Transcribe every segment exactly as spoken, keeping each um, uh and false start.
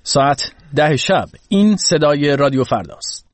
ساعت ده شب. این صدای رادیو فرداست.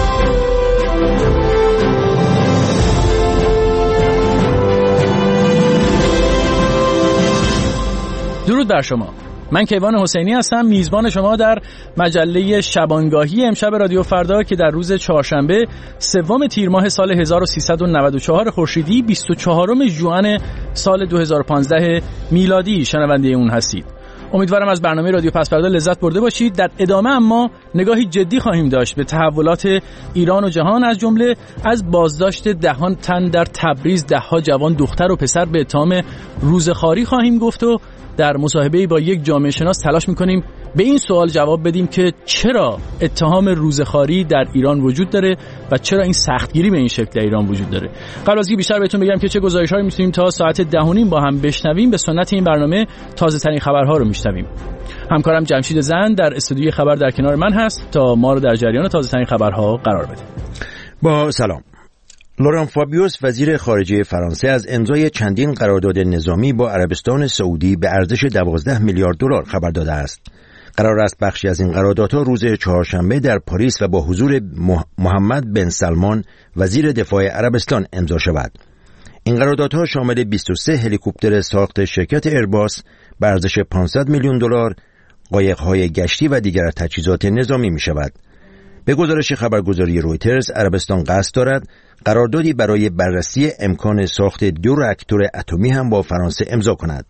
درود بر شما. من کیوان حسینی هستم، میزبان شما در مجله شبانگاهی امشب رادیو فردا که در روز چهارشنبه سوم تیر ماه سال هزار و سیصد و نود و چهار خورشیدی بیست و چهارم ژوئن سال دو هزار و پانزده میلادی شنونده اون هستید. امیدوارم از برنامه رادیو پس فردا لذت برده باشید. در ادامه اما نگاهی جدی خواهیم داشت به تحولات ایران و جهان، از جمله از بازداشت دهان تن در تبریز ده‌ها جوان دختر و پسر به اتهام روزخواری خواهیم گفت و در مصاحبه‌ای با یک جامعه شناس تلاش می‌کنیم به این سوال جواب بدیم که چرا اتهام روزخواری در ایران وجود داره و چرا این سختگیری به این شکل در ایران وجود داره. قبل از اینکه بیشتر بهتون بگم که چه گزارش‌هایی می‌تونیم تا ساعت ده و نیم با هم بشنویم، به سنت این برنامه تازه‌ترین خبرها رو می‌شنویم. همکارم جمشید زند در استودیوی خبر در کنار من هست تا ما رو در جریان تازه‌ترین خبرها قرار بده. با سلام. لوران فابیوس وزیر خارجه فرانسه از امضای چندین قرارداد نظامی با عربستان سعودی به ارزش دوازده میلیارد دلار خبر داده است. قرار است بخشی از این قراردادها روز چهارشنبه در پاریس و با حضور محمد بن سلمان وزیر دفاع عربستان امضا شود. این قراردادها شامل بیست و سه هلیکوپتر ساخت شرکت ایرباس به ارزش پانصد میلیون دلار، قایق‌های گشتی و دیگر تجهیزات نظامی می شود. به گزارش خبرگزاری رویترز، عربستان قصد دارد قراردادی برای بررسی امکان ساخت دو راکتور اتمی هم با فرانسه امضا کند.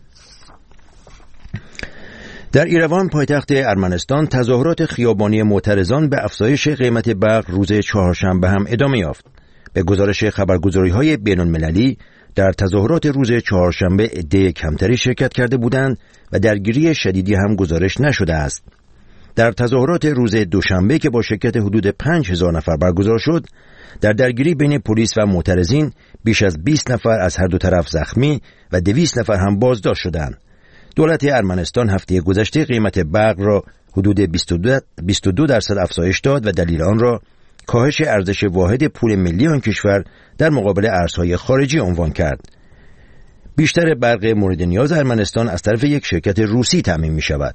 در ایروان پایتخت ارمنستان تظاهرات خیابانی معترضان به افزایش قیمت برق روز چهارشنبه هم ادامه یافت. به گزارش خبرگزاری‌های بین‌المللی در تظاهرات روز چهارشنبه عده کمتری شرکت کرده بودند و درگیری شدیدی هم گزارش نشده است. در تظاهرات روز دوشنبه که با شرکت حدود پنج هزار نفر برگزار شد، در درگیری بین پلیس و معترضین بیش از بیست نفر از هر دو طرف زخمی و دویست نفر هم بازداشت شدند. دولت ارمنستان هفته گذشته قیمت برق را حدود بیست و دو درصد افزایش داد و دلیل آن را کاهش ارزش واحد پول ملی آن کشور در مقابل ارزهای خارجی عنوان کرد. بیشتر برق مورد نیاز ارمنستان از طرف یک شرکت روسی تامین می شود.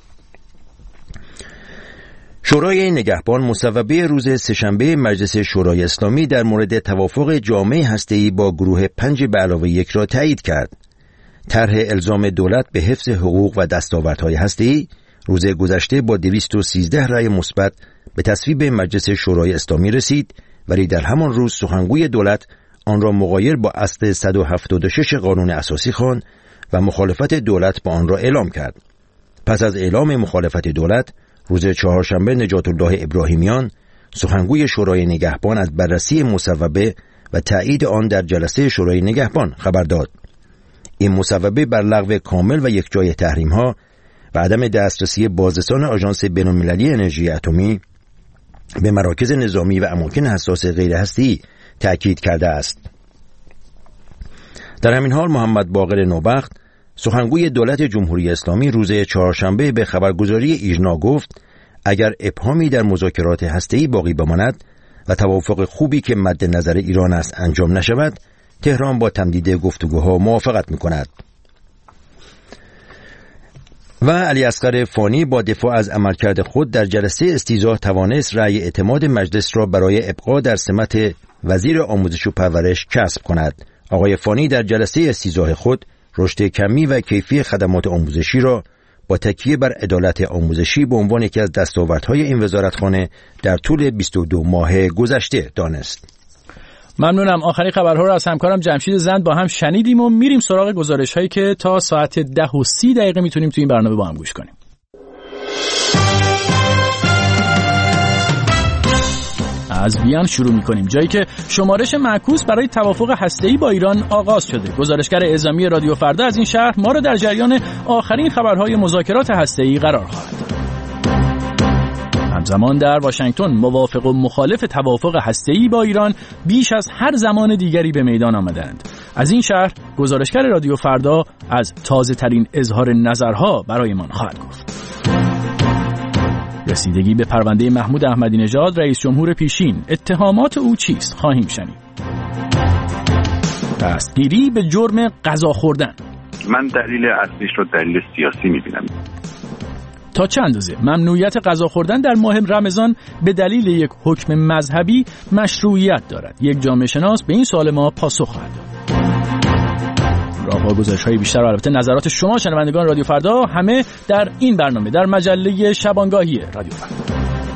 شورای نگهبان مصوبه روز سه‌شنبه مجلس شورای اسلامی در مورد توافق جامع هسته‌ای با گروه پنج به علاوه یک را تایید کرد. طرح الزام دولت به حفظ حقوق و دستاوردهای هسته‌ای روز گذشته با دویست و سیزده رأی مثبت به تصویب مجلس شورای اسلامی رسید، ولی در همان روز سخنگوی دولت آن را مغایر با اصل صد و هفتاد و شش قانون اساسی خواند و مخالفت دولت با آن را اعلام کرد. پس از اعلام مخالفت دولت روز چهارشنبه نجات الله ابراهیمیان سخنگوی شورای نگهبان از بررسی مصوبه و تایید آن در جلسه شورای نگهبان خبر داد. این مصوبه بر لغو کامل و یکجای تحریم‌ها و عدم دسترسی بازرسان آژانس بین‌المللی انرژی اتمی به مراکز نظامی و اماکن حساس غیر هسته‌ای تأکید کرده است. در همین حال محمد باقر نوبخت سخنگوی دولت جمهوری اسلامی روز چهارشنبه به خبرگزاری ایرنا گفت اگر ابهامی در مذاکرات هسته‌ای باقی بماند و توافق خوبی که مد نظر ایران است انجام نشود، تهران با تمدید گفتگوها موافقت می‌کند. و علی اصغر فانی با دفاع از عملکرد خود در جلسه استیضاح توانست رأی اعتماد مجلس را برای ابقا در سمت وزیر آموزش و پرورش کسب کند. آقای فانی در جلسه استیضاح خود رشد کمی و کیفی خدمات آموزشی را با تکیه بر عدالت آموزشی به عنوان یکی از دستاوردهای این وزارتخانه در طول بیست و دو ماه گذشته دانست. ممنونم. آخرین خبرها رو از همکارم جمشید زند با هم شنیدیم و میریم سراغ گزارش هایی که تا ساعت ده و سی دقیقه میتونیم تو این برنامه با هم گوش کنیم. از وین شروع میکنیم، جایی که شمارش معکوس برای توافق هسته‌ای با ایران آغاز شده. گزارشگر اعزامی رادیو فردا از این شهر ما را در جریان آخرین خبرهای مذاکرات هسته‌ای قرار خواهد داد. همزمان در واشنگتن موافق و مخالف توافق هسته‌ای با ایران بیش از هر زمان دیگری به میدان آمدند. از این شهر گزارشگر رادیو فردا از تازه ترین اظهار نظرها برایمان خواهد گفت. رسیدگی به پرونده محمود احمدی نژاد رئیس جمهور پیشین، اتهامات او چیست خواهیم شنید. دستگیری به جرم غذا خوردن. من دلیل اصلیش رو دلیل سیاسی می‌بینم. تا چه اندازه ممنوعیت غذا خوردن در ماه رمضان به دلیل یک حکم مذهبی مشروعیت دارد؟ یک جامعه شناس به این سوال ما پاسخ خواهد داد. راه‌ها گزارش‌های بیشتر و البته نظرات شما شنوندگان رادیو فردا همه در این برنامه در مجله شبانگاهی رادیو فردا.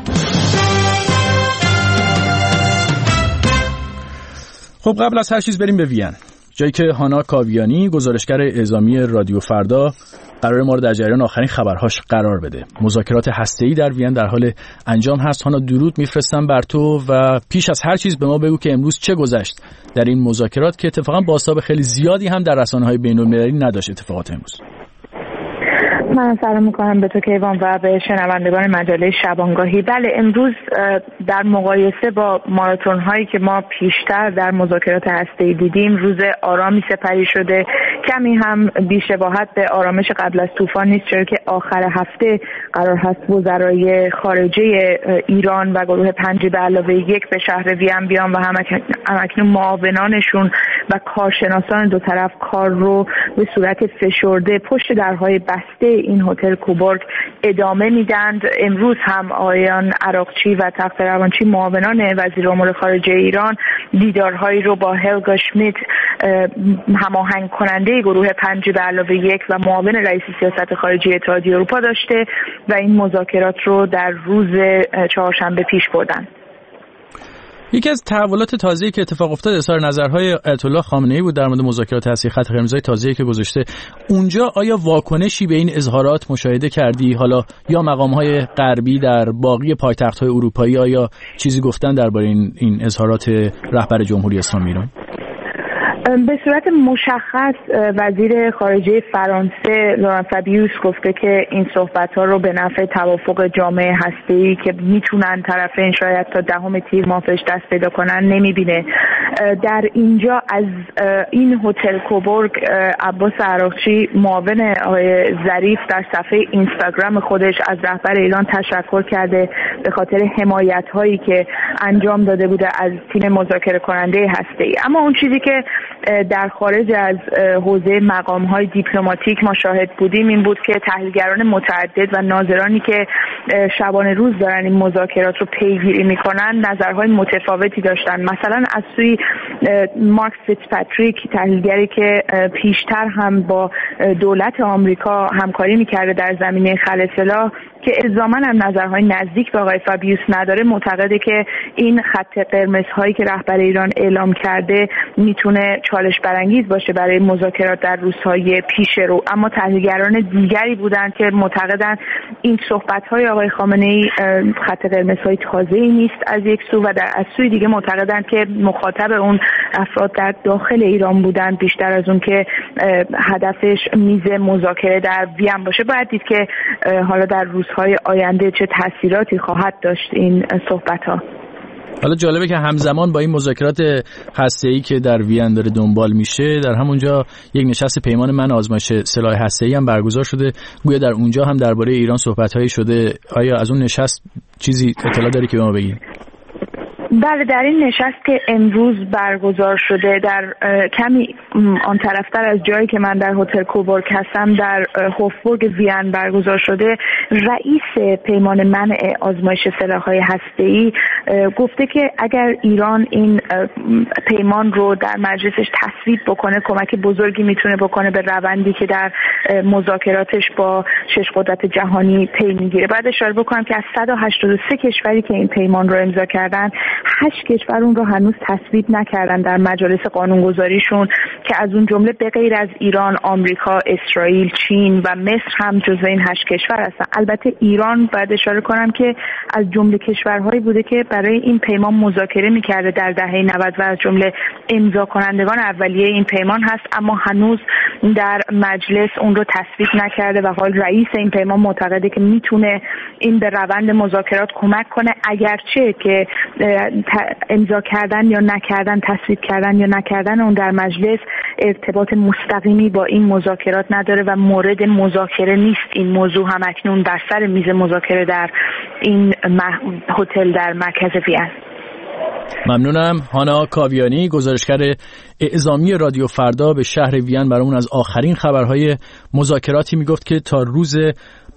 خب قبل از هر چیز بریم به وین، جایی که هانا کاویانی گزارشگر اعزامی رادیو فردا قرار ما رو در جریان آخرین خبرهاش قرار بده. مذاکرات هسته‌ای در وین در حال انجام هست. هانا درود میفرستم بر تو و پیش از هر چیز به ما بگو که امروز چه گذشت در این مذاکرات که اتفاقا بازتاب خیلی زیادی هم در رسانه‌های بین‌المللی نداشت اتفاقات امروز. من سلام میکنم به تو کیوان و به شنوندگان مجله شبانگاهی. بله، امروز در مقایسه با ماراتون هایی که ما پیشتر در مذاکرات هسته‌ای دیدیم روز آرامی سپری شده. کمی هم بی‌شباهت به آرامش قبل از طوفان نیست، چرا که آخر هفته قرار هست وزرای خارجه ایران و گروه پنج به علاوه یک به شهر وین بیان و همکنون معاونانشون و کارشناسان دو طرف کار رو به صورت فشرده پشت درهای بسته این هتل کوبورگ ادامه میدند. امروز هم آقایان عراقچی و تخت روانچی معاونان وزیر امور خارجه ایران دیدارهایی رو با هلگا شمیت هماهنگ کننده گروه پنج به علاوه یک و معاون رئیس سیاست خارجی اتحادیه اروپا داشته و این مذاکرات رو در روز چهارشنبه پیش بردن. یکی از تحولات تازه‌ای که اتفاق افتاد اظهار نظرهای آیت الله خامنه‌ای بود در مورد مذاکرات هسته‌ای، خط قرمزای تازه‌ای که گذاشته. اونجا آیا واکنشی به این اظهارات مشاهده کردی؟ حالا یا مقام‌های غربی در باقی پایتخت‌های اروپایی آیا چیزی گفتن درباره این این اظهارات رهبر جمهوری اسلامی ایران؟ به صورت مشخص وزیر خارجه فرانسه لوران فابیوس گفته که این صحبت‌ها رو به نفع توافق جامعه هسته‌ای که میتونن طرفین شاید تا دهم تیر ماه بهش دست پیدا کنن نمیبینه. در اینجا از این هتل کوبورگ عباس عراقچی معاون آقای ظریف در صفحه اینستاگرام خودش از رهبر ایران تشکر کرده به خاطر حمایت‌هایی که انجام داده بوده از تیم مذاکره کننده هسته‌ای. اما اون چیزی که در خارج از حوزه مقام‌های دیپلماتیک ما شاهد بودیم این بود که تحلیلگران متعدد و ناظرانی که شبانه روز دارن این مذاکرات رو پیگیری میکنن نظرهای متفاوتی داشتن. مثلا از سوی مارک فیتزپاتریک، تحلیلگری که پیشتر هم با دولت آمریکا همکاری میکرده در زمینه خلع سلاح که الزاماً هم نظرهای نزدیک به آقای فابیوس نداره، معتقده که این خط قرمزهایی که رهبر ایران اعلام کرده میتونه چالش برانگیز باشه برای مذاکرات در روزهای پیش رو. اما تحلیلگران دیگری بودند که معتقدند این صحبت‌های آقای خامنه‌ای خط قرمزهای تازه‌ای نیست از یک سو و در از سوی دیگه معتقدند که مخاطب اون افراد در داخل ایران بودند بیشتر از اون که هدفش میز مذاکره در وین باشه. باید دید که حالا در روزهای آینده چه تأثیراتی خواهد داشت این صحبت‌ها. حالا جالبه که همزمان با این مذاکرات هسته‌ای که در وین داره دنبال میشه در همونجا یک نشست پیمان من آزمایش سلاح هسته‌ای هم برگزار شده. گویا در اونجا هم درباره ایران صحبت‌هایی شده. آیا از اون نشست چیزی اطلاع داری که به ما بگی؟ بله، در این نشست که امروز برگزار شده در کمی آن طرفتر از جایی که من در هتل کوبورگ هستم در هوفبورگ وین برگزار شده، رئیس پیمان منع آزمایش سلاح‌های هسته‌ای گفته که اگر ایران این پیمان رو در مجلسش تصویب بکنه کمک بزرگی میتونه بکنه به روندی که در مذاکراتش با شش قدرت جهانی پی میگیره. بعد اشاره بکنم که از صد و هشتاد و سه کشوری که این پیمان رو امضا کردن هشت کشور اون رو هنوز تصویب نکردن در مجالس قانونگذاریشون که از اون جمله به غیر از ایران، آمریکا، اسرائیل، چین و مصر هم جزو این هشت کشور هستن. البته ایران باید اشاره کنم که از جمله کشورهایی بوده که برای این پیمان مذاکره میکرده در دهه نود و از جمله امضا کنندگان اولیه این پیمان هست، اما هنوز در مجلس اون رو تصویب نکرده و حال رئیس این پیمان معتقده که میتونه این به روند مذاکرات کمک کنه، اگرچه که امضا کردن یا نکردن، تصویب کردن یا نکردن اون در مجلس ارتباط مستقیمی با این مذاکرات نداره و مورد مذاکره نیست. این موضوع هم اکنون بر سر میز مذاکره در این هتل در مرکز وین. ممنونم. هانا کاویانی گزارشگر اعزامی رادیو فردا به شهر وین برامون از آخرین خبرهای مذاکراتی میگفت که تا روز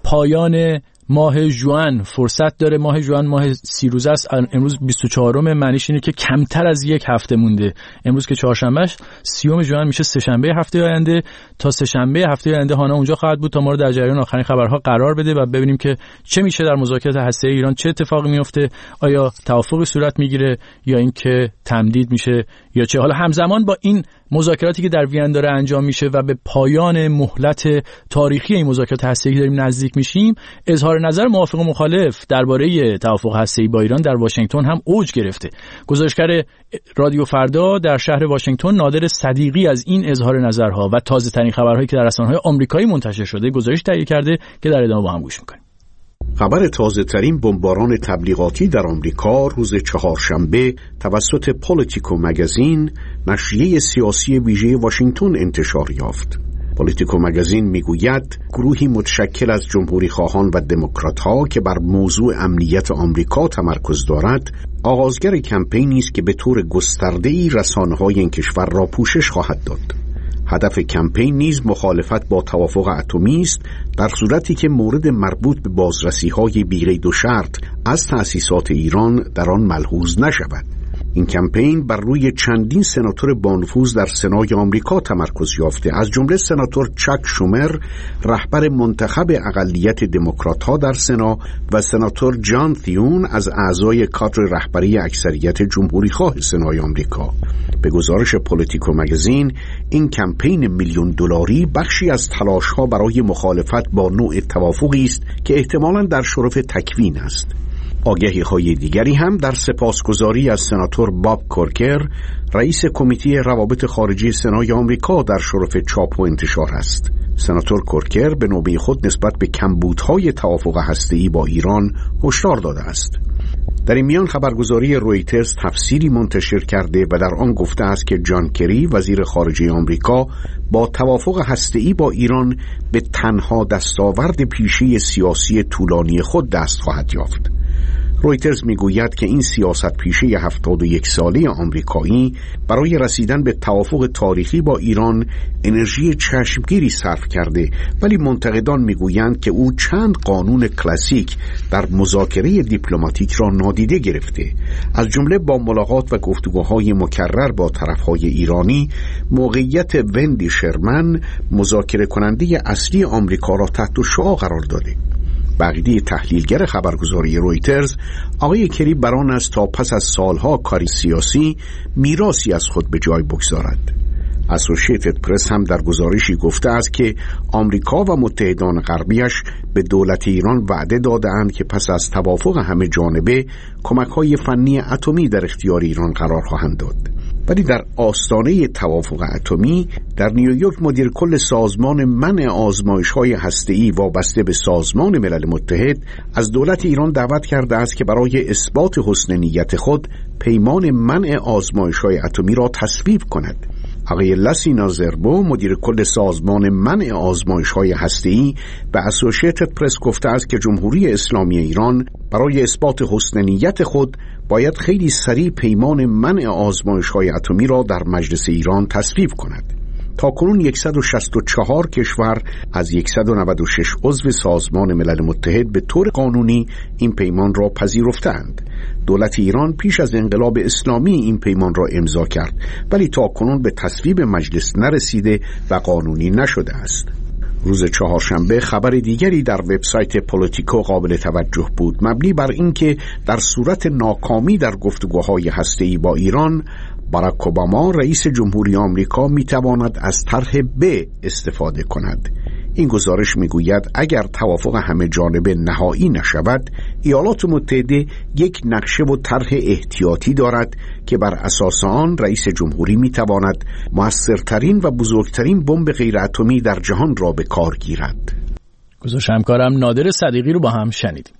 پایان ماه ژوئن فرصت داره. ماه ژوئن ماه سی روزه است. امروز بیست و چهارم، معنیش اینه که کمتر از یک هفته مونده. امروز که چهارشنبه است، سیوم ژوئن میشه سه‌شنبه هفته آینده. تا سه‌شنبه هفته آینده هانا اونجا خواهد بود تا ما رو در جریان آخرین خبرها قرار بده و ببینیم که چه میشه در مذاکرات هسته‌ای ایران، چه اتفاقی میفته، آیا توافقی صورت میگیره یا اینکه تمدید میشه یا چه. حالا همزمان با این مذاکراتی که در وین داره انجام میشه و به پایان مهلت تاریخی این مذاکرات هسته‌ای داریم نزدیک میشیم، اظهار نظر موافق و مخالف درباره توافق هسته‌ای با ایران در واشنگتن هم اوج گرفته. گزارشگر رادیو فردا در شهر واشنگتن نادر صدیقی از این اظهار نظرها و تازه ترین خبرهایی که در رسانه‌های آمریکایی منتشر شده گزارش تهیه کرده که در ادامه با هم گوش می‌کنیم. خبر تازه ترین بمباران تبلیغاتی در آمریکا روز چهارشنبه توسط پولیتیکو مگزین، نشریه سیاسی ویژه واشنگتن، انتشار یافت. پولیتیکو مگزین میگوید گروهی متشکل از جمهوری خواهان و دموکرات‌ها که بر موضوع امنیت آمریکا تمرکز دارد، آغازگر کمپینی است که به طور گسترده‌ای رسانه‌های این کشور را پوشش خواهد داد. هدف کمپین نیز مخالفت با توافق اتمی است، در صورتی که مورد مربوط به بازرسی‌های بی‌قید و شرط از تأسیسات ایران در آن ملحوظ نشود. این کمپین بر روی چندین سناتور بانفوذ در سنای آمریکا تمرکز یافته، از جمله سناتور چاک شومر، رهبر منتخب اقلیت دموکرات‌ها در سنا، و سناتور جان تیون از اعضای کادر رهبری اکثریت جمهوری خواه سنای آمریکا. به گزارش پولیتیکو مگزین، این کمپین میلیون دلاری بخشی از تلاش‌ها برای مخالفت با نوع توافقی است که احتمالاً در شرف تکوین است. آگهی‌های دیگری هم در سپاسگزاری از سناتور باب کورکر، رئیس کمیته روابط خارجی سنای آمریکا، در شرف چاپ و انتشار است. سناتور کورکر به نوبه خود نسبت به کمبودهای توافق هسته‌ای با ایران هشدار داده است. در این میان خبرگزاری رویترز تفسیری منتشر کرده و در آن گفته است که جان کری، وزیر خارجه آمریکا، با توافق هسته‌ای با ایران به تنها دستاورد پیشی سیاسی طولانی خود دست خواهد یافت. رویترز میگوید که این سیاست پیشه هفتاد و یک ساله آمریکایی برای رسیدن به توافق تاریخی با ایران انرژی چشمگیری صرف کرده، ولی منتقدان میگویند که او چند قانون کلاسیک در مذاکره دیپلماتیک را نادیده گرفته، از جمله با ملاقات و گفتگوهای مکرر با طرفهای ایرانی موقعیت وندی شرمن، مذاکره کننده اصلی آمریکا، را تحت شعاع قرار داده. بقیه تحلیلگر خبرگزاری رویترز، آقای کری بران است تا پس از سالها کاری سیاسی میراثی از خود به جای بگذارد. اسوشیتد پرس هم در گزارشی گفته است که آمریکا و متحدان غربیش به دولت ایران وعده داده‌اند که پس از توافق همه جانبه کمک‌های فنی اتمی در اختیار ایران قرار خواهند داد. ولی در آستانه توافق اتمی، در نیویورک مدیر کل سازمان منع آزمایش‌های هسته‌ای وابسته به سازمان ملل متحد از دولت ایران دعوت کرده است که برای اثبات حسن نیت خود پیمان منع آزمایش‌های اتمی را تصویب کند. آقای لاسینا زربو، مدیر کل سازمان منع آزمایش‌های هسته‌ای، به اسوشیتد پرس گفته است که جمهوری اسلامی ایران برای اثبات حسن نیت خود باید خیلی سریع پیمان منع آزمایش‌های اتمی را در مجلس ایران تصویب کند. تاکنون صد و شصت و چهار کشور از صد و نود و شش عضو سازمان ملل متحد به طور قانونی این پیمان را پذیرفتند. دولت ایران پیش از انقلاب اسلامی این پیمان را امضا کرد، ولی تاکنون به تصویب مجلس نرسیده و قانونی نشده است. روز چهارشنبه خبر دیگری در وبسایت پولیتیکو قابل توجه بود، مبنی بر اینکه در صورت ناکامی در گفتگوهای هسته‌ای با ایران، باراک اوباما رئیس جمهوری آمریکا میتواند از طرح ب استفاده کند. این گزارش میگوید اگر توافق همه جانبه نهایی نشود، ایالات متحده یک نقشه و طرح احتیاطی دارد که بر اساس آن رئیس جمهوری میتواند موثرترین و بزرگترین بمب غیر اتمی در جهان را به کار گیرد. گزارش همکارم نادر صدیقی رو با هم شنیدیم.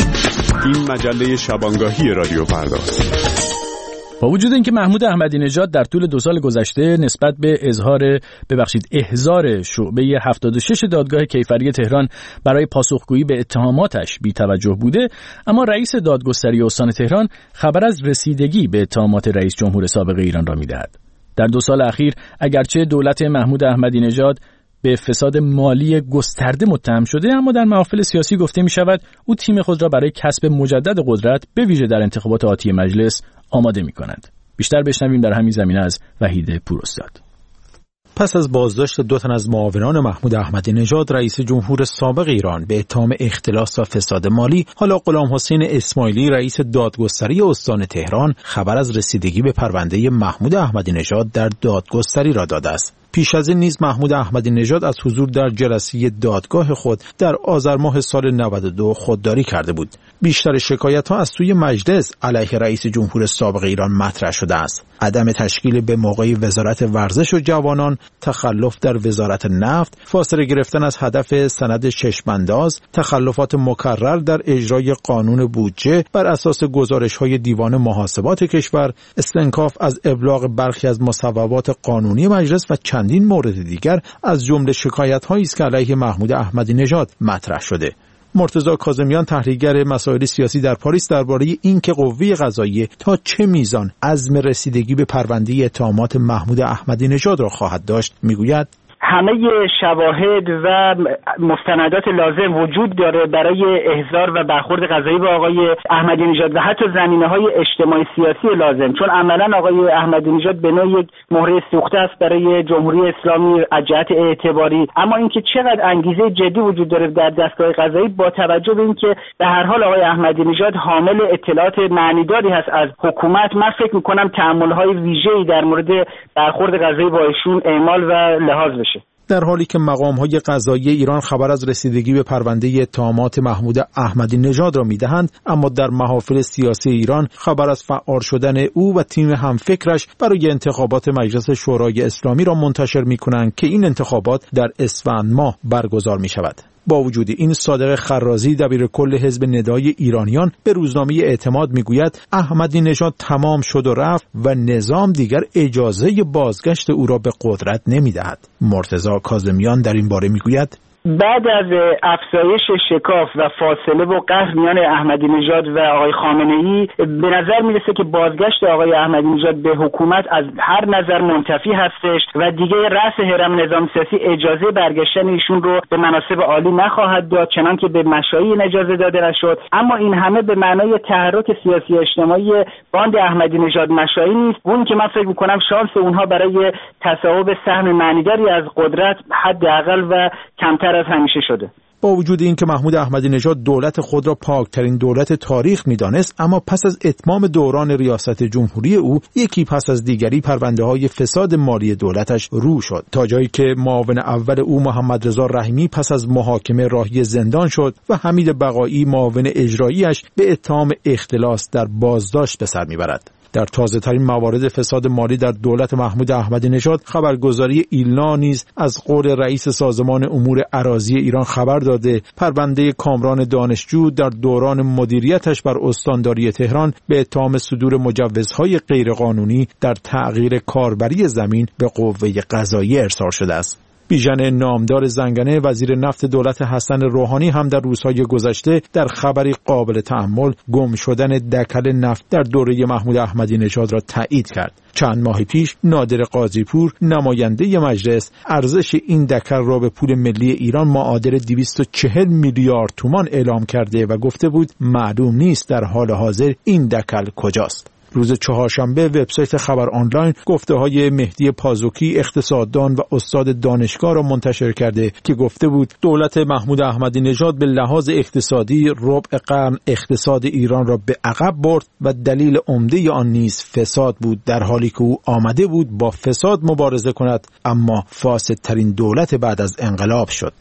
این مجله شبانگاهی رادیو فرداست. با وجود اینکه محمود احمدی نژاد در طول دو سال گذشته نسبت به اظهار ببخشید احضار شعبه هفتاد و شش دادگاه کیفری تهران برای پاسخگویی به اتهاماتش بی‌توجه بوده، اما رئیس دادگستری استان تهران خبر از رسیدگی به اتهامات رئیس جمهور سابق ایران را می‌دهد. در دو سال اخیر اگرچه دولت محمود احمدی نژاد به فساد مالی گسترده متهم شده، اما در محافل سیاسی گفته می شود او تیم خود را برای کسب مجدد قدرت به ویژه در انتخابات آتی مجلس آماده می کند. بیشتر بشنویم در همین زمینه از وحید پوراستاد. پس از بازداشت دو تن از معاونان محمود احمدی نژاد رئیس جمهور سابق ایران به اتهام اختلاس و فساد مالی، حالا غلام حسین اسماعیلی رئیس دادگستری استان تهران خبر از رسیدگی به پرونده محمود احمدی نژاد در دادگستری را داده است. پیش از این نیز محمود احمدی نژاد از حضور در جلسه دادگاه خود در آذر ماه سال نود و دو خودداری کرده بود. بیشتر شکایت‌ها از سوی مجلس علیه رئیس جمهور سابق ایران مطرح شده است. عدم تشکیل به موقع وزارت ورزش و جوانان، تخلف در وزارت نفت، فاصله گرفتن از هدف سند چشم‌انداز، تخلفات مکرر در اجرای قانون بودجه بر اساس گزارش‌های دیوان محاسبات کشور، استنکاف از ابلاغ برخی از مصوبات قانونی مجلس و چندین مورد دیگر از جمله شکایت‌هایی است که علیه محمود احمدی نژاد مطرح شده. مرتضی کاظمیان تحلیلگر مسائل سیاسی در پاریس درباره اینکه قوه قضاییه تا چه میزان عزم رسیدگی به پرونده اتهامات محمود احمدی نژاد را خواهد داشت میگوید: همه شواهد و مستندات لازم وجود داره برای احضار و برخورد قضایی با آقای احمدی نژاد و حتی زمینه‌های اجتماعی سیاسی لازم، چون عملاً آقای احمدی نژاد به نوعی یک مهره سوخته است برای جمهوری اسلامی از جهت اعتباری. اما اینکه چقدر انگیزه جدی وجود داره در دستگاه قضایی با توجه به اینکه به هر حال آقای احمدی نژاد حامل اطلاعات معنیداری هست از حکومت، من فکر می‌کنم تأمل‌های ویژه‌ای در مورد برخورد قضایی با ایشون اعمال و لحاظ بشه. در حالی که مقام‌های قضایی ایران خبر از رسیدگی به پرونده اتهامات محمود احمدی نژاد را می‌دهند، اما در محافل سیاسی ایران خبر از فعال شدن او و تیم همفکرش برای انتخابات مجلس شورای اسلامی را منتشر می‌کنند که این انتخابات در اسفند ماه برگزار می‌شود. با وجود این، صادق خرازی دبیر کل حزب ندای ایرانیان به روزنامه اعتماد میگوید احمدی نژاد تمام شد و رفت و نظام دیگر اجازه بازگشت او را به قدرت نمیدهد. مرتضی کاظمیان در این باره میگوید: بعد از افزایش شکاف و فاصله و قهر میان احمدی نژاد و آقای خامنه‌ای، به نظر میرسه که بازگشت آقای احمدی نژاد به حکومت از هر نظر منتفی هستش و دیگه رأس هرم نظام سیاسی اجازه برگشتن ایشون رو به مناصب عالی نخواهد داد، چنان که به مشایخ اجازه داده نشد. اما این همه به معنای تحرک سیاسی اجتماعی باند احمدی نژاد مشایخ نیست. اون که من فکر می‌کنم شانس اونها برای تصاحب سهم معنیداری از قدرت حداقل و کمتر از همیشه شده. با وجود اینکه محمود احمدی نژاد دولت خود را پاکترین دولت تاریخ می‌دانست، اما پس از اتمام دوران ریاست جمهوری او یکی پس از دیگری پرونده‌های فساد مالی دولتش رو شد، تا جایی که معاون اول او محمد رضا رحیمی پس از محاکمه راهی زندان شد و حمید بقایی معاون اجراییش به اتهام اختلاس در بازداشت به سر می‌برد. در تازه ترین موارد فساد مالی در دولت محمود احمدی نژاد خبرگزاری ایلنا نیز از قول رئیس سازمان امور اراضی ایران خبر داده پرونده کامران دانشجو در دوران مدیریتش بر استانداری تهران به اتهام صدور مجوزهای غیرقانونی در تغییر کاربری زمین به قوه قضاییه ارسال شده است. بیژن نامدار زنگنه وزیر نفت دولت حسن روحانی هم در روزهای گذشته در خبری قابل تأمل گم شدن دکل نفت در دوره محمود احمدی نژاد را تایید کرد. چند ماه پیش نادر قاضی‌پور نماینده مجلس ارزش این دکل را به پول ملی ایران معادل دویست و چهل میلیارد تومان اعلام کرده و گفته بود معلوم نیست در حال حاضر این دکل کجاست. روز چهارشنبه وبسایت خبر آنلاین گفته‌های مهدی پازوکی اقتصاددان و استاد دانشگاه را منتشر کرده که گفته بود دولت محمود احمدی نژاد به لحاظ اقتصادی ربع قرن اقتصاد ایران را به عقب برد و دلیل عمده آن نیز فساد بود، در حالی که او آمده بود با فساد مبارزه کند اما فاسدترین دولت بعد از انقلاب شد.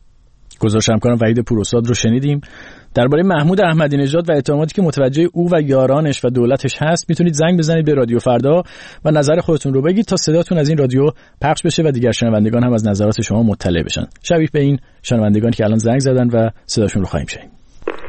گزارش همکارم وحید پوراستاد رو شنیدیم. درباره محمود احمدی نژاد و اتهاماتی که متوجه او و یارانش و دولتش هست میتونید زنگ بزنید به رادیو فردا و نظر خودتون رو بگید تا صداتون از این رادیو پخش بشه و دیگر شنوندگان هم از نظرات شما مطلع بشن، شبیه به این شنوندگانی که الان زنگ زدن و صداشون رو خواهیم شنید.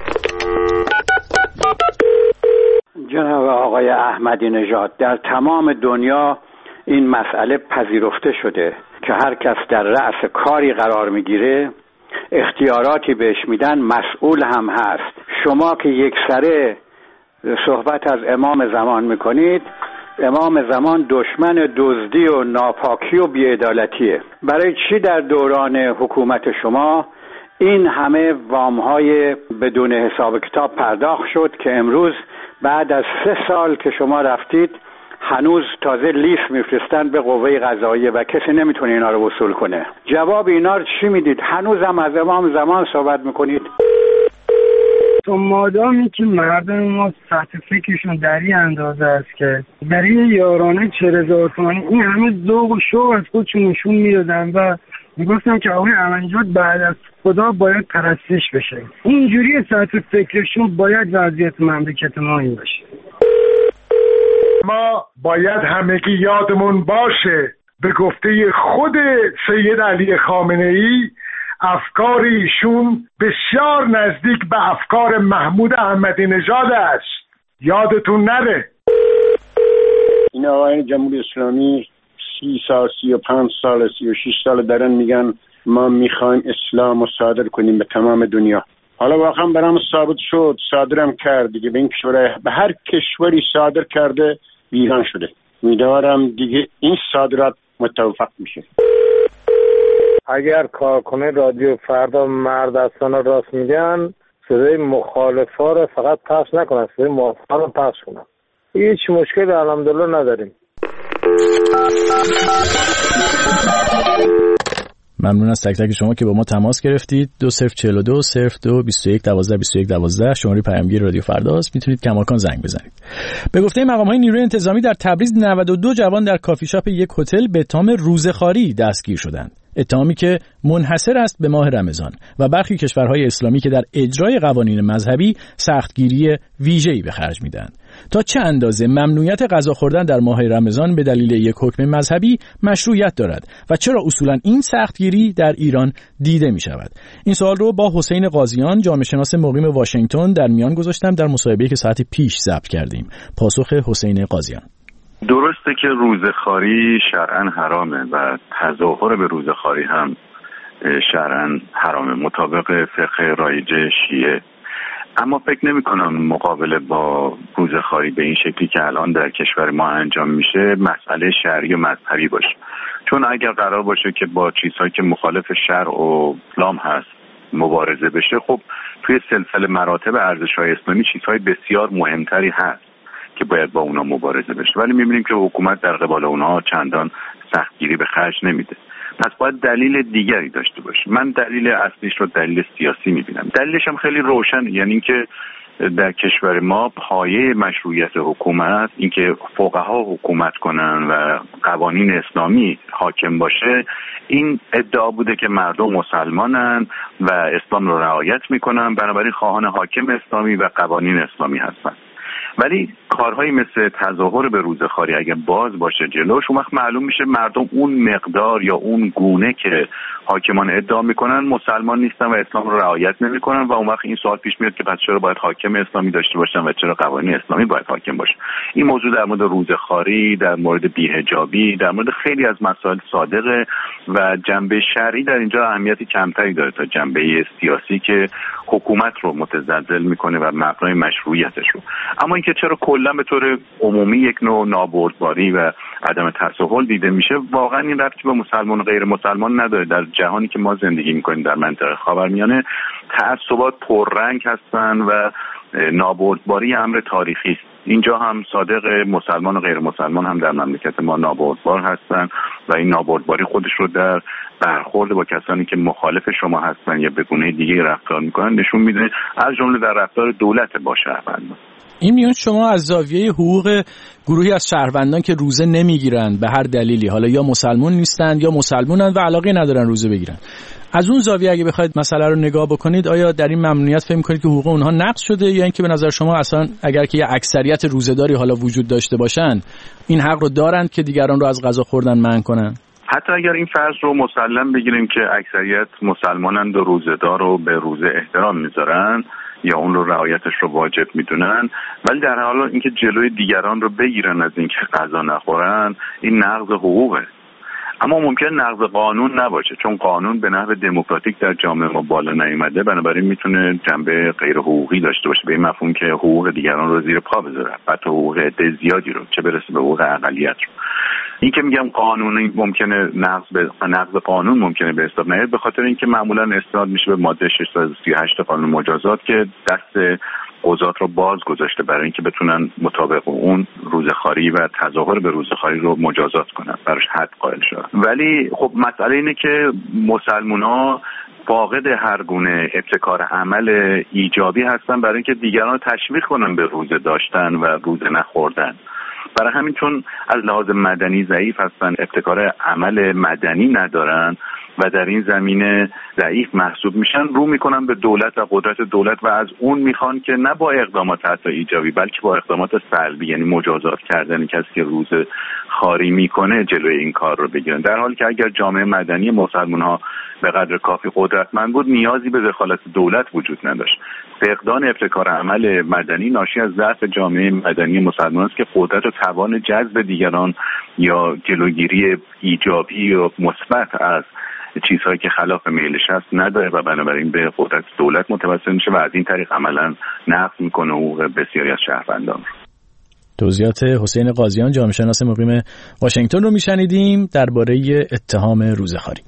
جناب آقای احمدی نژاد، در تمام دنیا این مسئله پذیرفته شده که هر کس در رأس کاری قرار میگیره اختیاراتی بهش میدن مسئول هم هست. شما که یک سره صحبت از امام زمان میکنید، امام زمان دشمن دزدی و ناپاکی و بی‌عدالتیه. برای چی در دوران حکومت شما این همه وام‌های بدون حساب کتاب پرداخت شد که امروز بعد از سه سال که شما رفتید هنوز تازه لیست میفرستن به قوه قضاییه و کسی نمیتونه اینا رو وصول کنه؟ جواب اینا رو چی میدید؟ هنوز هم از امام زمان صحبت میکنید. تو مادامی که مردم ما سطح فکرشون در این اندازه است که در این یارانه چهل هزار تومانی این همه ذوق و شوق از خودشون نشون میدادن و میگفتن که آقای احمدی‌نژاد بعد از خدا باید پرستش بشه. اینجوری سطح فکرشون باید وضعیت مملکت ما این باشه. ما باید همگی یادمون باشه به گفته خود سید علی خامنه‌ای افکار ایشون بسیار نزدیک به افکار محمود احمدی نژاد است. یادتون نره. این آقایان جمهوری اسلامی سی سال سی و پنج سال سی و شش سال دارن میگن ما میخوایم اسلام رو صادر کنیم به تمام دنیا. حالا واقعا برام ثابت شد، صادرم کرد دیگه. به این کشور، به هر کشوری صادر کرده ایران شده. میدارم دیگه این صادرات متوفق میشه. اگر کارکنه رادیو فردا مردستان راست میگن، صدای مخالفا رو فقط پخش نکنن، صدای موافقا رو پخش کنن. هیچ مشکل الحمدلله نداریم. ممنون از تک تک شما که با ما تماس گرفتید. دو صفر چهل و دو صفر دو بیست و یک دوازده بیست و یک دوازده شماره پیامگیر رادیو فرداست. میتونید کماکان زنگ بزنید. به گفته مقام‌های نیروی انتظامی در تبریز نود و دو جوان در کافی شاپ یک هتل به اتهام روزخواری دستگیر شدند. اتهامی که منحصر است به ماه رمضان و برخی کشورهای اسلامی که در اجرای قوانین مذهبی سختگیری ویژه‌ای به خرج می‌دهند. تا چه اندازه ممنوعیت غذا خوردن در ماه رمضان به دلیل یک حکم مذهبی مشروعیت دارد و چرا اصولاً این سختگیری در ایران دیده می‌شود؟ این سوال رو با حسین قاضیان، جامعه شناس مقیم واشنگتن در میان گذاشتم در مصاحبه‌ای که ساعت پیش ضبط کردیم. پاسخ حسین قاضیان: درسته که روزخواری شرعاً حرامه و تظاهر به روزخواری هم شرعاً حرامه مطابق فقه رایج شیعه، اما فکر نمی کنم مقابله با روزخواری به این شکلی که الان در کشور ما انجام میشه مسئله شرعی و مذهبی باشه. چون اگر قرار باشه که با چیزهایی که مخالف شرع و اسلام هست مبارزه بشه، خب توی سلسله مراتب ارزش‌های اسلامی چیزهای بسیار مهمتری هست که باید با اونا مبارزه بشه، ولی می‌بینیم که حکومت در قبال اونها چندان سختگیری به خرج نمیده. پس باید دلیل دیگری داشته باشه. من دلیل اصلیش رو دلیل سیاسی می‌بینم. دلیلش هم خیلی روشن، یعنی اینکه در کشور ما پایه مشروعیت حکومت، اینکه فقها حکومت کنن و قوانین اسلامی حاکم باشه، این ادعا بوده که مردم مسلمانن و اسلام رو رعایت میکنن، بنابراین خواهان حاکم اسلامی و قوانین اسلامی هستن. ولی کارهایی مثل تظاهر به روزخواری اگه باز باشه جلوش، اون وقت معلوم میشه مردم اون مقدار یا اون گونه که حاکمان ادعا میکنن مسلمان نیستن و اسلام رو رعایت نمیکنن و اون وقت این سوال پیش میاد که پس چرا باید حاکم اسلامی داشته باشن و چرا قوانین اسلامی باید حاکم باشه. این موضوع در مورد روزخواری، در مورد بی‌حجابی، در مورد خیلی از مسائل صادقه و جنبه شرعی در اینجا اهمیتی کمتری داره تا جنبه سیاسی که حکومت رو متزلزل میکنه و مبنای مشروعیتش رو. اما اینکه چرا کلا به طور عمومی یک نوع نابردباری و عدم تساهل دیده میشه، واقعا این ربطی به مسلمان و غیر مسلمان نداره. در جهانی که ما زندگی میکنیم در منطقه خاورمیانه، تعصبات پررنگ هستن و نابردباری امر تاریخی است. اینجا هم صادق مسلمان و غیر مسلمان هم در مملکت ما نابردبار هستن و این نابردباری خودش رو در برخورد با کسانی که مخالف شما هستن یا به گونه دیگه رفتار میکنن نشون میده، از جمله در رفتار دولت با شهروندان. این میون شما از زاویه حقوق گروهی از شهروندان که روزه نمیگیرن به هر دلیلی، حالا یا مسلمون نیستن یا مسلمونن و علاقه ندارن روزه بگیرن، از اون زاویه اگه بخواید مسئله رو نگاه بکنید، آیا در این ممنوعیت فکر می‌کنید که حقوق اونها نقض شده یا اینکه به نظر شما اصلا اگر که یه اکثریت روزه‌داری حالا وجود داشته باشن این حق رو دارند که دیگران رو از غذا خوردن منع کنن؟ حتی اگر این فرض رو مسلم بگیریم که اکثریت مسلمانند و روزه‌دار رو به روزه احترام میذارن یا اون رو رعایتش رو واجب میدونن، ولی در حال اینکه جلوی دیگران رو بگیرن از اینکه غذا نخورن، این نقض حقوقه. اما ممکن نقض قانون نباشه، چون قانون به نحو دموکراتیک در جامعه ما بالا نیامده، بنابراین میتونه جنبه غیر حقوقی داشته باشه، به این مفهوم که حقوق دیگران رو زیر پا بذاره، حتی حقوق عده زیادی رو، چه برسه به حقوق اقلیت رو. این که میگم قانونی ممکنه نقض به نقض قانون ممکنه به حساب نیاد، به خاطر اینکه معمولا استناد میشه به ماده ششصد و سی و هشت قانون مجازات که دست قضات رو باز گذاشته برای اینکه بتونن مطابق اون روزخواری و تظاهر به روزخواری رو مجازات کنن، براش حد قائل شدن. ولی خب مسئله اینه که مسلمان‌ها فاقد هر گونه ابتکار عمل ایجابی هستن برای اینکه دیگران رو تشویق کنن به روزه داشتن و روزه نخوردن. برای همین چون از لحاظ مدنی ضعیف هستن، ابتکار عمل مدنی ندارن و در این زمینه ضعیف محسوب میشن، رو میکنن به دولت و قدرت دولت و از اون میخوان که نه با اقدامات حتی ایجابی بلکه با اقدامات سلبی، یعنی مجازات کردن کسی که روزه خواری میکنه جلوی این کار رو بگیرن، در حالی که اگر جامعه مدنی مسلمان ها به قدر کافی قدرتمند بود نیازی به دخالت دولت وجود نداشت. فقدان ابتکار عمل مدنی ناشی از ضعف جامعه مدنی مسلمان است که قدرت و توان جذب دیگران یا جلوگیری ایجابی و مثبت از چیزهایی که خلاف میلش هست نداره و بنابراین به قدرت دولت متوسل میشه و از این طریق عملا نقض میکنه حقوق بسیاری از شهروندان. توضیحات حسین قاضیان جامعه شناس مقیم واشنگتن رو میشنیدیم درباره اتهام روزخواری.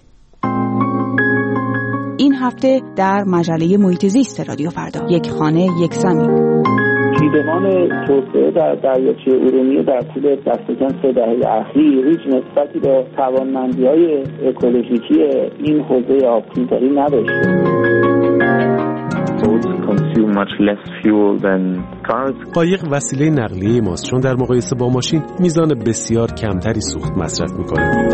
این هفته در مجله محیط زیست رادیو فردا، یک خانه یک زمین. دیدمان توسعه در دریاچه ارومیه در طول دست کم سه دهه اخیر هیچ نسبتی به توانمندی‌های اکولوژیکی این حوزه آبتین‌کاری نداشته. قایق وسیله نقلیه ماست چون در مقایسه با ماشین میزان بسیار کمتری سوخت مصرف میکنه.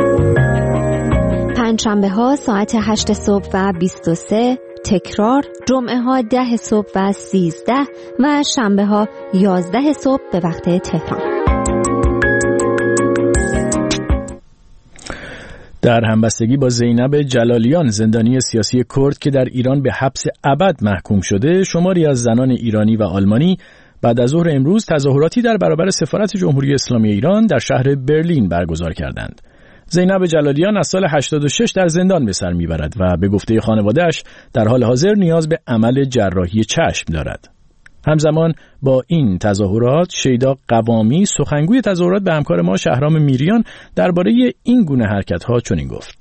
پنجشنبه ها ساعت هشت صبح و بیست و سه، تکرار جمعه ها ده صبح و سیزده و شنبه ها یازده صبح به وقت تهران. در همبستگی با زینب جلالیان زندانی سیاسی کرد که در ایران به حبس ابد محکوم شده، شماری از زنان ایرانی و آلمانی بعد از ظهر امروز تظاهراتی در برابر سفارت جمهوری اسلامی ایران در شهر برلین برگزار کردند. زینب جلالیان از سال هشتاد و شش در زندان به سر میبرد و به گفته خانواده‌اش در حال حاضر نیاز به عمل جراحی چشم دارد. همزمان با این تظاهرات شیدا قوامی سخنگوی تظاهرات به همکار ما شهرام میریان درباره این گونه حرکت‌ها چنین گفت: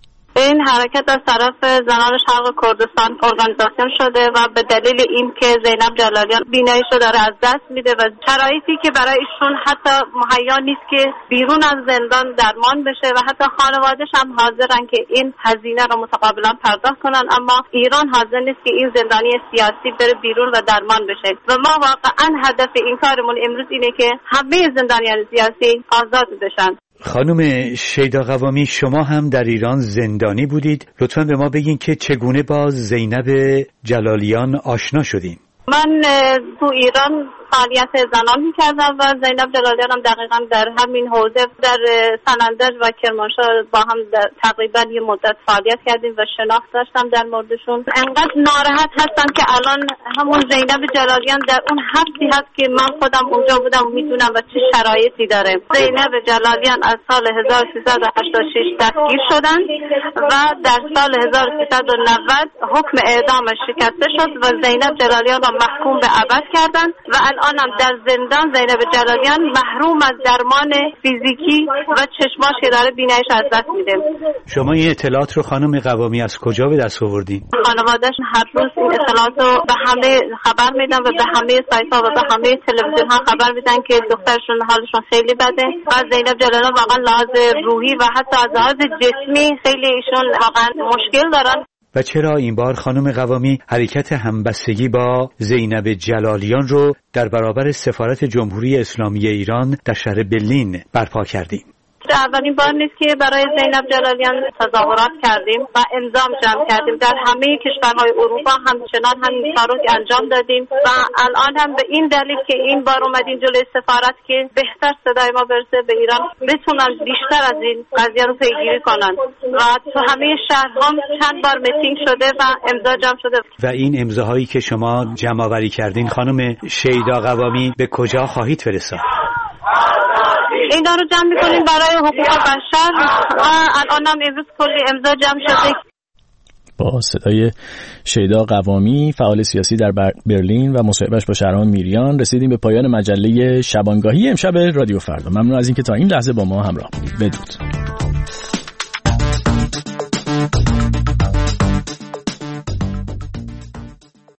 این حرکت از طرف زنان شرق کردستان ارگانیزاسیون شده و به دلیل این که زینب جلالیان بیناییشو داره از دست میده و شرایطی که برای ایشون حتی مهیا نیست که بیرون از زندان درمان بشه و حتی خانواده‌اش هم حاضرن که این هزینه رو متقابلا پرداخت کنن، اما ایران حاضر نیست که این زندانی سیاسی بره بیرون و درمان بشه و ما واقعا هدف این کارمون امروز اینه که همه زندانیان سیاسی آزاد بشن. خانم شیدا قوامی، شما هم در ایران زندانی بودید، لطفاً به ما بگین که چگونه با زینب جلالیان آشنا شدین؟ من تو ایران فعالیت زنان می‌کردم و زینب جلالیان هم دقیقاً در همین حوزه در سنندج و کرمانشاه با هم تقریباً یه مدت فعالیت کردیم و شناخت داشتم در موردشون. انقدر ناراحت هستم که الان همون زینب جلالیان در اون حبسی هست که من خودم اونجا بودم و میدونم و چه شرایطی داره. زینب جلالیان از سال هزار و سیصد و هشتاد و شش دستگیر شدن و در سال هزار و سیصد و نود حکم اعدامش شکسته شد و زینب جلالیان را محکوم به ابد کردند و الانم در زندان زینب جلالیان محروم از درمان فیزیکی و چشماش که داره بیناییش از دست میده. شما این اطلاعات رو خانم قوامی از کجا به دست آوردین؟ خانواده‌اش هر روز این اطلاعات رو به همه خبر میدن و به همه سایت‌ها و به همه تلویزیون‌ها خبر میدن که دخترشون حالشون خیلی بده و زینب جلالیان واقعا لحاظ روحی و حتی از لحاظ جسمی خیلی ایشون واقعا مشکل دارن. و چرا این بار خانم قوامی حرکت همبستگی با زینب جلالیان رو در برابر سفارت جمهوری اسلامی ایران در شهر برلین برپا کردیم؟ اولین بار نیست که برای زینب جلالیان تظاهرات کردیم و امضا جمع کردیم. در همه کشورهای اروپا همچنان همین کارو انجام دادیم و الان هم به این دلیل که این بار اومدیم جلوی سفارت که بهتر صدای ما برسه به ایران، بتونن بیشتر از این قضیه رو پیگیری کنن و تو همه شهرها چند بار میتینگ شده و امضا جمع شده. و این امضاهایی که شما جمع آوری کردین خانم شیدا قوامی به کجا خواهید فرستاد؟ اینا رو جمع میکنیم برای حقوق بشر و الان هم امروز کلی امضا جمع شده. با صدای شیدا قوامی فعال سیاسی در برلین و مصاحبهش با شهرام میریان رسیدیم به پایان مجله شبانگاهی امشب رادیو فردا. ممنون از اینکه تا این لحظه با ما همراه بودید. بدرود.